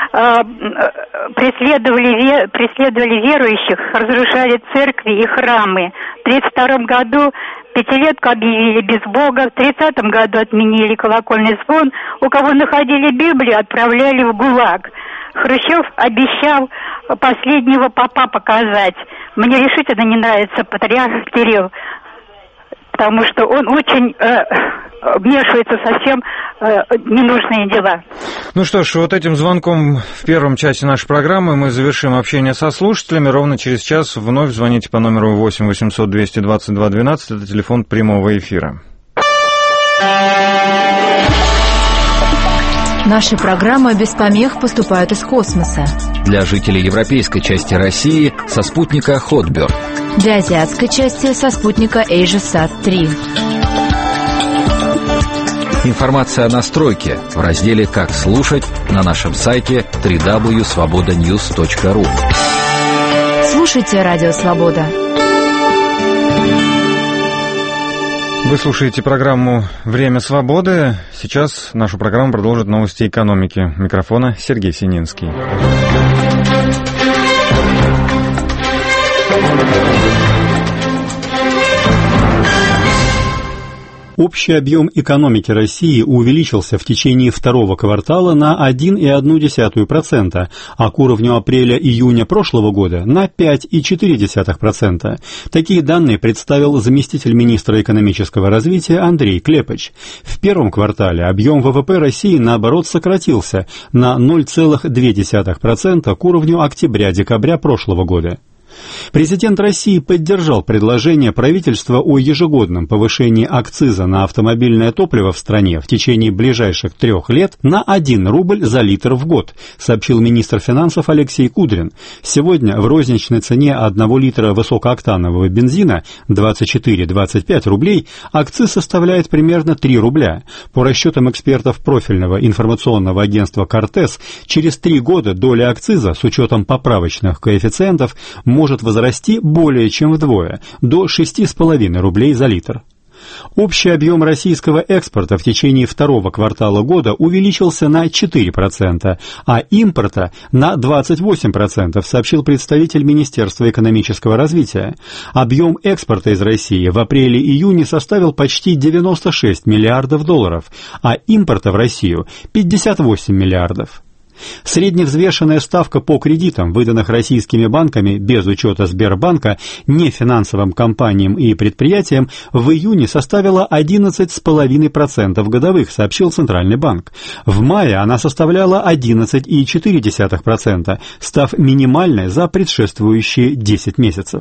преследовали верующих, разрушали церкви и храмы. В 1932 году пятилетку объявили без Бога, в 1930 году отменили колокольный звон. У кого находили Библию, отправляли в ГУЛАГ. Хрущев обещал последнего попа показать. Мне решительно не нравится патриарх Кирилл, потому что он очень вмешивается в совсем ненужные дела. Ну что ж, вот этим звонком в первом часе нашей программы мы завершим общение со слушателями. Ровно через час вновь звоните по номеру 8 800 222 12. Это телефон прямого эфира. Наши программы без помех поступают из космоса. Для жителей европейской части России со спутника Hotbird. Для азиатской части со спутника AsiaSat-3. Информация о настройке в разделе «Как слушать» на нашем сайте www.svobodanews.ru. Слушайте Радио Свобода. Вы слушаете программу «Время свободы». Сейчас нашу программу продолжат новости экономики. Микрофона Сергей Сининский. Общий объем экономики России увеличился в течение второго квартала на 1,1%, а к уровню апреля-июня прошлого года на 5,4%. Такие данные представил заместитель министра экономического развития Андрей Клепач. В первом квартале объем ВВП России, наоборот, сократился на 0,2% к уровню октября-декабря прошлого года. Президент России поддержал предложение правительства о ежегодном повышении акциза на автомобильное топливо в стране в течение ближайших 3 лет на 1 рубль за литр в год, сообщил министр финансов Алексей Кудрин. Сегодня в розничной цене 1 литра высокооктанового бензина 24-25 рублей акциз составляет примерно 3 рубля. По расчетам экспертов профильного информационного агентства «Кортес», через 3 года доля акциза с учетом поправочных коэффициентов может возрасти более чем вдвое, до 6,5 рублей за литр. Общий объем российского экспорта в течение второго квартала года увеличился на 4%, а импорта на 28%, сообщил представитель Министерства экономического развития. Объем экспорта из России в апреле-июне составил почти 96 миллиардов долларов, а импорта в Россию 58 миллиардов. Средневзвешенная ставка по кредитам, выданных российскими банками без учета Сбербанка, нефинансовым компаниям и предприятиям, в июне составила 11,5% годовых, сообщил Центральный банк. В мае она составляла 11,4%, став минимальной за предшествующие 10 месяцев.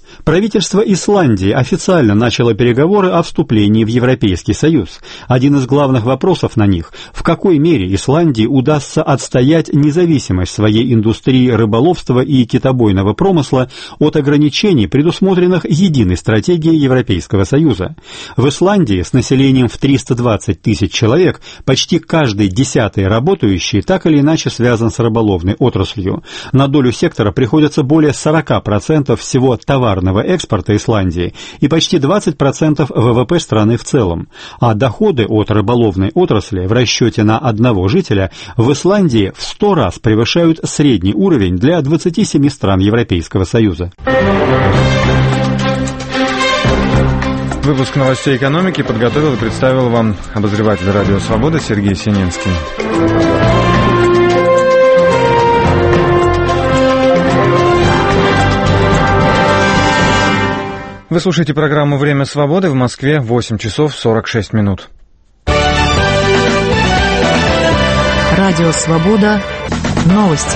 Правительство Исландии официально начало переговоры о вступлении в Европейский Союз. Один из главных вопросов на них – в какой мере Исландии удастся отстоять независимость своей индустрии рыболовства и китобойного промысла от ограничений, предусмотренных единой стратегией Европейского Союза. В Исландии с населением в 320 тысяч человек почти каждый 10-й работающий так или иначе связан с рыболовной отраслью. На долю сектора приходится более 40% всего товарного экспорта Исландии и почти 20% ВВП страны в целом. А доходы от рыболовной отрасли в расчете на одного жителя в Исландии в 100 раз превышают средний уровень для 27 стран Европейского Союза. Выпуск новостей экономики подготовил и представил вам обозреватель «Радио Свобода» Сергей Сининский. Вы слушаете программу «Время свободы». В Москве 8 часов 46 минут. Радио «Свобода». Новости.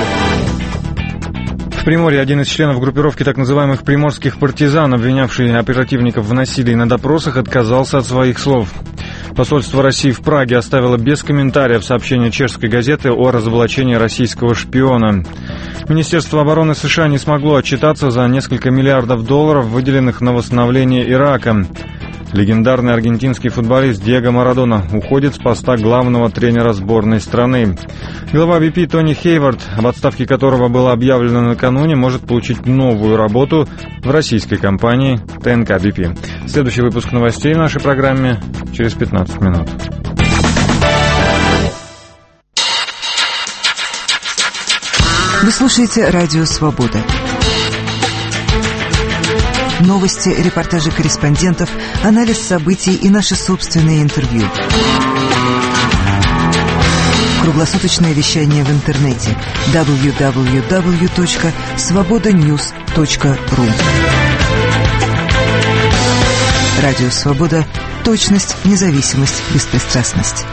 В Приморье один из членов группировки так называемых приморских партизан, обвинявший оперативников в насилии на допросах, отказался от своих слов. Посольство России в Праге оставило без комментариев сообщение чешской газеты о разоблачении российского шпиона. Министерство обороны США не смогло отчитаться за несколько миллиардов долларов, выделенных на восстановление Ирака. Легендарный аргентинский футболист Диего Марадона уходит с поста главного тренера сборной страны. Глава BP Тони Хейвард, об отставке которого было объявлено накануне, может получить новую работу в российской компании ТНК BP. Следующий выпуск новостей в нашей программе через 15 минут. Вы слушаете «Радио Свобода». Новости, репортажи корреспондентов, анализ событий и наши собственные интервью. Круглосуточное вещание в интернете www.svobodanews.ru. Радио Свобода. Точность, независимость, беспристрастность.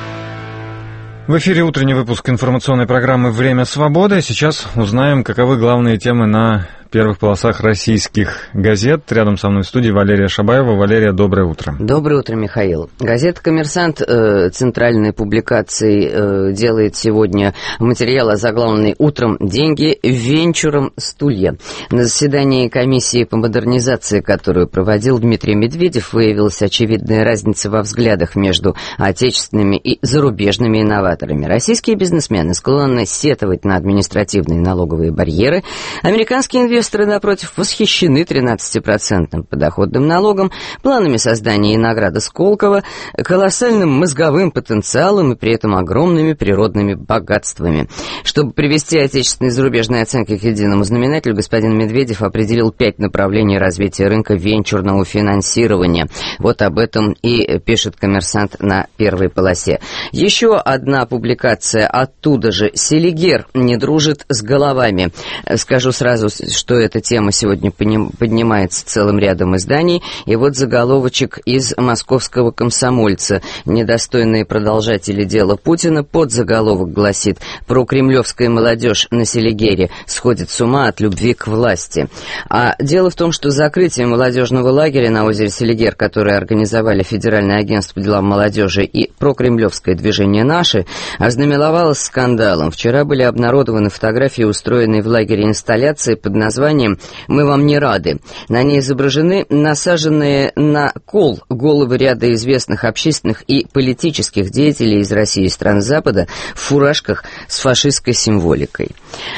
В эфире утренний выпуск информационной программы «Время свободы». Сейчас узнаем, каковы главные темы на первых полосах российских газет. Рядом со мной в студии Валерия Шабаева. Валерия, доброе утро. Доброе утро, Михаил. Газета «Коммерсант» центральной публикацией делает сегодня материал, озаглавленный «Утром деньги, венчуром стулья». На заседании комиссии по модернизации, которую проводил Дмитрий Медведев, выявилась очевидная разница во взглядах между отечественными и зарубежными инноваторами. Российские бизнесмены склонны сетовать на административные и налоговые барьеры. Американские инвесторы, напротив, восхищены 13% подоходным налогом, планами создания и награды Сколково, колоссальным мозговым потенциалом и при этом огромными природными богатствами. Чтобы привести отечественные и зарубежные оценки к единому знаменателю, господин Медведев определил 5 направлений развития рынка венчурного финансирования. Вот об этом и пишет «Коммерсант» на первой полосе. Еще одна публикация оттуда же. «Селигер не дружит с головами». Скажу сразу, что эта тема сегодня поднимается целым рядом изданий. И вот заголовочек из «Московского комсомольца». Недостойные продолжатели дела Путина. Подзаголовок гласит: «Прокремлевская молодежь на Селигере сходит с ума от любви к власти». А дело в том, что закрытие молодежного лагеря на озере Селигер, которое организовали Федеральное агентство по делам молодежи и прокремлевское движение «Наши», ознаменовалось скандалом. Вчера были обнародованы фотографии, устроенные в лагере инсталляции под названием «Мы вам не рады». На ней изображены насаженные на кол головы ряда известных общественных и политических деятелей из России и стран Запада в фуражках с фашистской символикой.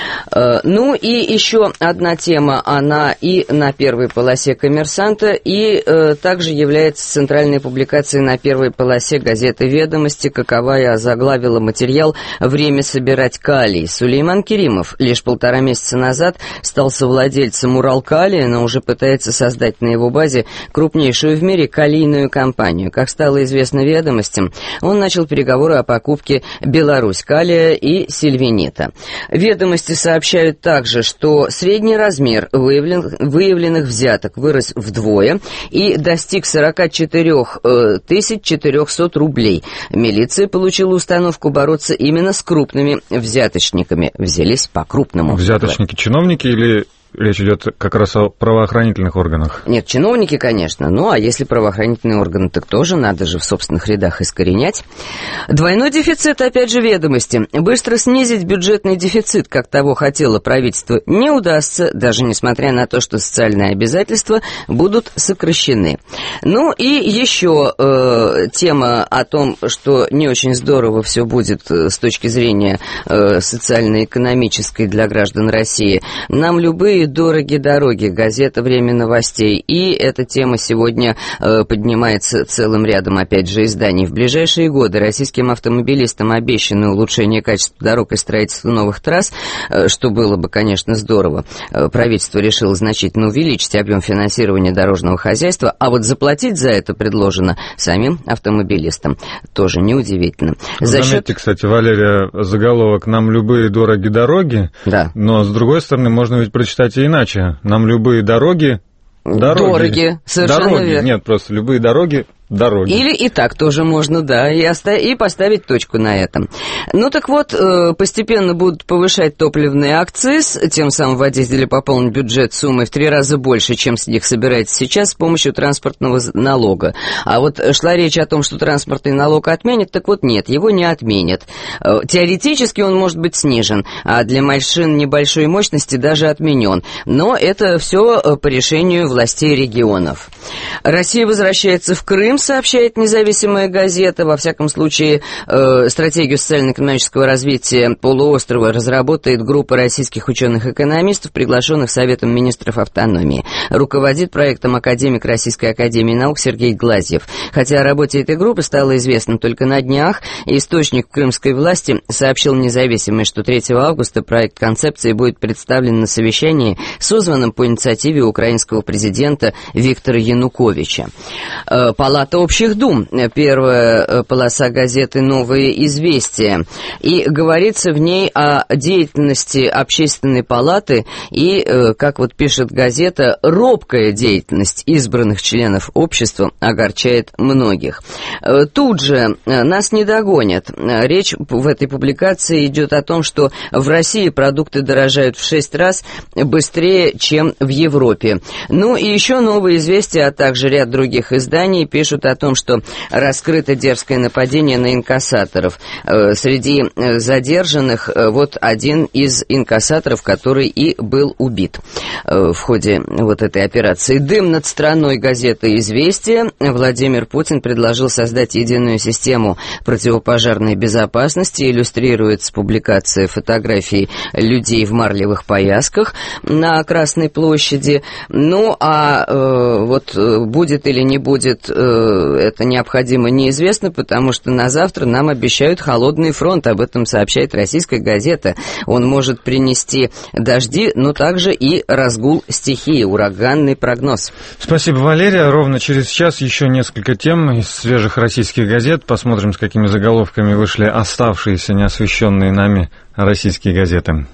Ну и еще одна тема, она и на первой полосе «Коммерсанта», и также является центральной публикацией на первой полосе газеты «Ведомости», какова и озаглавила материал «Время собирать калий». Сулейман Керимов лишь 1,5 месяца назад стал совладельцем Уралкалия, но уже пытается создать на его базе крупнейшую в мире калийную компанию. Как стало известно «Ведомостям», он начал переговоры о покупке Беларусь-Калия и Сильвинита. «Ведомости» сообщают также, что средний размер выявленных взяток вырос вдвое и достиг 44 400 рублей. Милиция получила установку бороться именно с крупными взяточниками. Взялись по-крупному. Взяточники чиновники или речь идет как раз о правоохранительных органах. Нет, чиновники, конечно. Ну, а если правоохранительные органы, так тоже надо же в собственных рядах искоренять. Двойной дефицит, опять же, ведомости. Быстро снизить бюджетный дефицит, как того хотело правительство, не удастся, даже несмотря на то, что социальные обязательства будут сокращены. Ну, и еще тема о том, что не очень здорово все будет с точки зрения социально-экономической для граждан России. Нам любые дороги дороги, газета «Время новостей». И эта тема сегодня поднимается целым рядом, опять же, изданий. В ближайшие годы российским автомобилистам обещано улучшение качества дорог и строительство новых трасс, что было бы, конечно, здорово. Правительство решило значительно увеличить объем финансирования дорожного хозяйства, а вот заплатить за это предложено самим автомобилистам. Тоже неудивительно. Заметьте, кстати, Валерия, заголовок «Нам любые дороги дороги», да. Но, с другой стороны, можно ведь прочитать и иначе. «Нам любые дороги». Дороги, совершенно дороги. верно. Нет, просто любые дороги. Дороги. Или и так тоже можно, да, и поставить точку на этом. Ну так вот, постепенно будут повышать топливный акциз, тем самым водители пополнят бюджет суммой в 3 раза больше, чем с них собирается сейчас с помощью транспортного налога. А вот шла речь о том, что транспортный налог отменят, так вот нет, его не отменят. Теоретически он может быть снижен, а для машин небольшой мощности даже отменен. Но это все по решению властей регионов. Россия возвращается в Крым, сообщает независимая газета. Во всяком случае, стратегию социально-экономического развития полуострова разработает группа российских ученых-экономистов, приглашенных Советом министров автономии. Руководит проектом академик Российской академии наук Сергей Глазьев. Хотя о работе этой группы стало известно только на днях, источник крымской власти сообщил независимой, что 3 августа проект концепции будет представлен на совещании, созванном по инициативе украинского президента Виктора Януковича. Палата общих дум. Первая полоса газеты «Новые известия». И говорится в ней о деятельности общественной палаты и, как вот пишет газета, робкая деятельность избранных членов общества огорчает многих. Тут же нас не догонят. Речь в этой публикации идет о том, что в России продукты дорожают в 6 раз быстрее, чем в Европе. Ну и еще «Новые известия», а также ряд других изданий пишут о том, что раскрыто дерзкое нападение на инкассаторов. Среди задержанных вот один из инкассаторов, который и был убит в ходе вот этой операции. Дым над страной, газета «Известия». Владимир Путин предложил создать единую систему противопожарной безопасности. Иллюстрируется публикация фотографий людей в марлевых повязках на Красной площади. Ну, а вот будет или не будет это необходимо, неизвестно, потому что на завтра нам обещают холодный фронт. Об этом сообщает российская газета. Он может принести дожди, но также и разгул стихии, ураганный прогноз. Спасибо, Валерия. Ровно через час еще несколько тем из свежих российских газет. Посмотрим, с какими заголовками вышли оставшиеся неосвещенные нами российские газеты.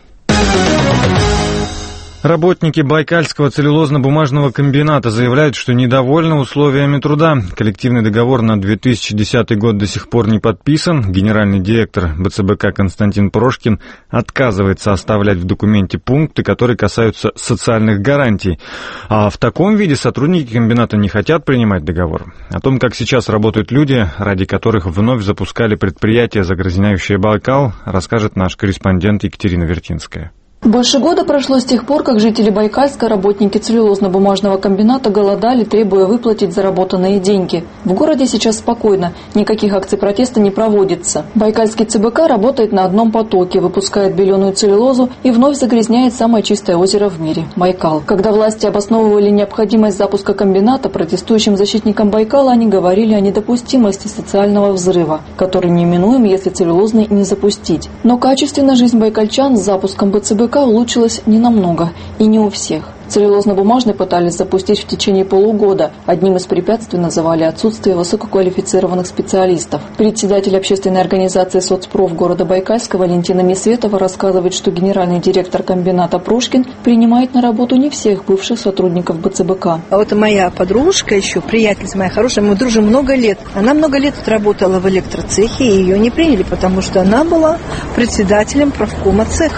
Работники Байкальского целлюлозно-бумажного комбината заявляют, что недовольны условиями труда. Коллективный договор на 2010 год до сих пор не подписан. Генеральный директор БЦБК Константин Прошкин отказывается оставлять в документе пункты, которые касаются социальных гарантий. А в таком виде сотрудники комбината не хотят принимать договор. О том, как сейчас работают люди, ради которых вновь запускали предприятие, загрязняющее Байкал, расскажет наш корреспондент Екатерина Вертинская. Больше года прошло с тех пор, как жители Байкальска, работники целлюлозно-бумажного комбината, голодали, требуя выплатить заработанные деньги. В городе сейчас спокойно, никаких акций протеста не проводится. Байкальский ЦБК работает на одном потоке, выпускает беленую целлюлозу и вновь загрязняет самое чистое озеро в мире – Байкал. Когда власти обосновывали необходимость запуска комбината, протестующим защитникам Байкала они говорили о недопустимости социального взрыва, который неминуем, если целлюлозный не запустить. Но качественно жизнь байкальчан с запуском БЦБК улучшилась ненамного и не у всех. Целлюлозно-бумажный пытались запустить в течение полугода. Одним из препятствий называли отсутствие высококвалифицированных специалистов. Председатель общественной организации «Соцпроф» города Байкальска Валентина Месветова рассказывает, что генеральный директор комбината Прошкин принимает на работу не всех бывших сотрудников БЦБК. А вот моя подружка еще, приятельница моя хорошая, мы дружим много лет. Она много лет работала в электроцехе, и ее не приняли, потому что она была председателем правкома цеха.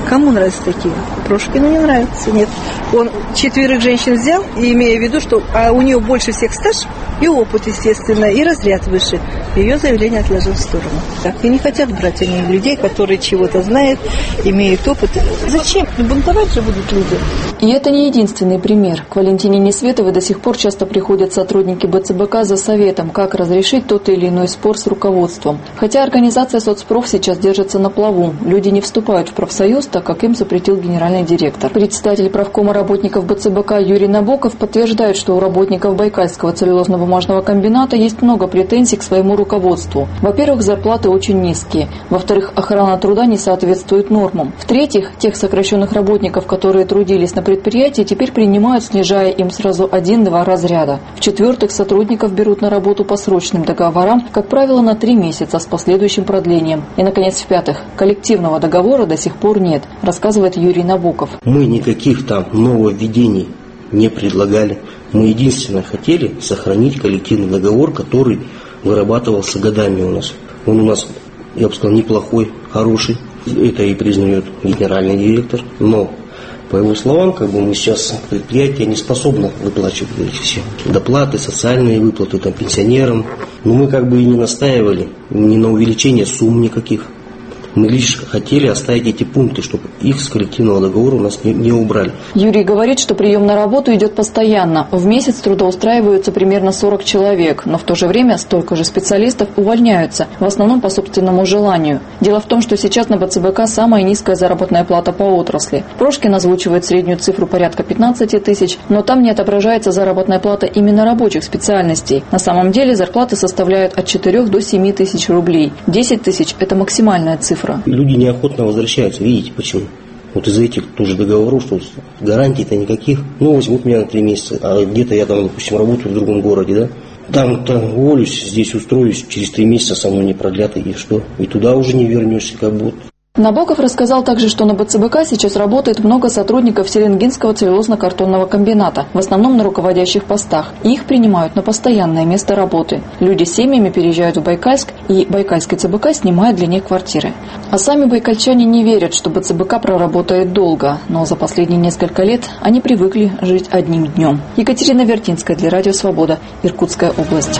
Кому нравятся такие? Прошкину не нравится, нет. Он 4 женщин взял, и имея в виду, что у нее больше всех стаж и опыт, естественно, и разряд выше. Ее заявление отложил в сторону. Так, и не хотят брать они людей, которые чего-то знают, имеют опыт. Зачем? Бунтовать же будут люди. И это не единственный пример. К Валентине Несветовой до сих пор часто приходят сотрудники БЦБК за советом, как разрешить тот или иной спор с руководством. Хотя организация соцпроф сейчас держится на плаву. Люди не вступают в профсоюз, так как им запретил генеральный директор. Председатель правкома работников БЦБК Юрий Набоков подтверждает, что у работников Байкальского целлюлозно-бумажного комбината есть много претензий к своему руководству. Во-первых, зарплаты очень низкие. Во-вторых, охрана труда не соответствует нормам. В-третьих, тех сокращенных работников, которые трудились на предприятии, теперь принимают, снижая им сразу 1-2 разряда. В-четвертых, сотрудников берут на работу по срочным договорам, как правило, на 3 месяца с последующим продлением. И, наконец, в-пятых, коллективного договора до сих пор нет, рассказывает Юрий Набоков. Мы никаких там нововведений не предлагали. Мы единственное хотели сохранить коллективный договор, который вырабатывался годами у нас. Он у нас, я бы сказал, неплохой, хороший. Это и признает генеральный директор. Но, по его словам, мы сейчас предприятие не способно выплачивать эти все доплаты, социальные выплаты пенсионерам. Но мы и не настаивали ни на увеличение сумм никаких. Мы лишь хотели оставить эти пункты, чтобы их с коллективного договора у нас не убрали. Юрий говорит, что прием на работу идет постоянно. В месяц трудоустраиваются примерно 40 человек, но в то же время столько же специалистов увольняются, в основном по собственному желанию. Дело в том, что сейчас на БЦБК самая низкая заработная плата по отрасли. Прошкин озвучивает среднюю цифру порядка 15 тысяч, но там не отображается заработная плата именно рабочих специальностей. На самом деле зарплаты составляют от 4 до 7 тысяч рублей. 10 тысяч – это максимальная цифра. Люди неохотно возвращаются. Видите, почему? Вот из-за этих тоже договоров, что гарантий-то никаких. Возьмут меня на 3 месяца, а где-то я допустим, работаю в другом городе, да? Там уволюсь, здесь устроюсь, через 3 месяца со мной не продлят, и что? И туда уже не вернешься, как будто. Набоков рассказал также, что на БЦБК сейчас работает много сотрудников Селенгинского целлюлозно-картонного комбината, в основном на руководящих постах. И их принимают на постоянное место работы. Люди с семьями переезжают в Байкальск, и Байкальский ЦБК снимает для них квартиры. А сами байкальчане не верят, что БЦБК проработает долго, но за последние несколько лет они привыкли жить одним днем. Екатерина Вертинская для Радио Свобода, Иркутская область.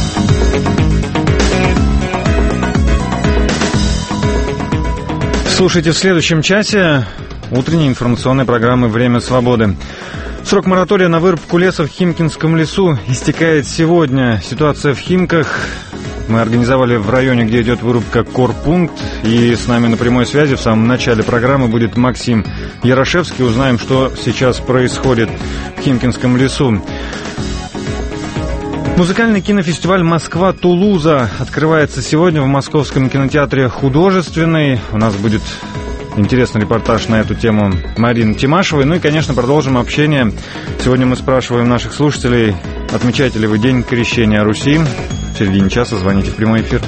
Слушайте в следующем часе утренней информационной программы «Время свободы». Срок моратория на вырубку леса в Химкинском лесу истекает сегодня. Ситуация в Химках мы организовали в районе, где идет вырубка, корпункт. И с нами на прямой связи в самом начале программы будет Максим Ярошевский. Узнаем, что сейчас происходит в Химкинском лесу. Музыкальный кинофестиваль «Москва-Тулуза» открывается сегодня в Московском кинотеатре «Художественный». У нас будет интересный репортаж на эту тему Марины Тимашевой. Ну и, конечно, продолжим общение. Сегодня мы спрашиваем наших слушателей, отмечаете ли вы День Крещения Руси. В середине часа звоните в прямой эфир.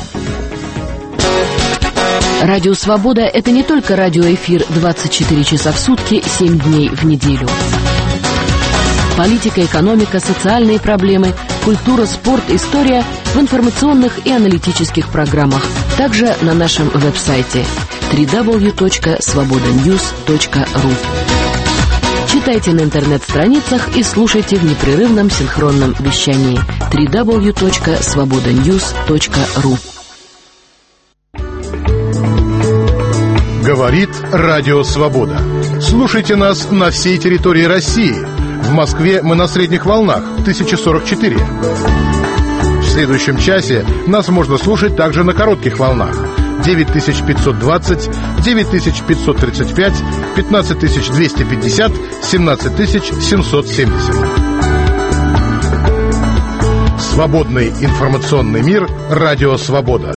Радио «Свобода» — это не только радиоэфир 24 часа в сутки, 7 дней в неделю. Политика, экономика, социальные проблемы, культура, спорт, история в информационных и аналитических программах. Также на нашем веб-сайте www.svobodanews.ru. Читайте на интернет-страницах и слушайте в непрерывном синхронном вещании www.svobodanews.ru. Говорит Радио Свобода. Слушайте нас на всей территории России. В Москве мы на средних волнах 1044. В следующем часе нас можно слушать также на коротких волнах 9520, 9535, 15250, 17770. Свободный информационный мир. Радио Свобода.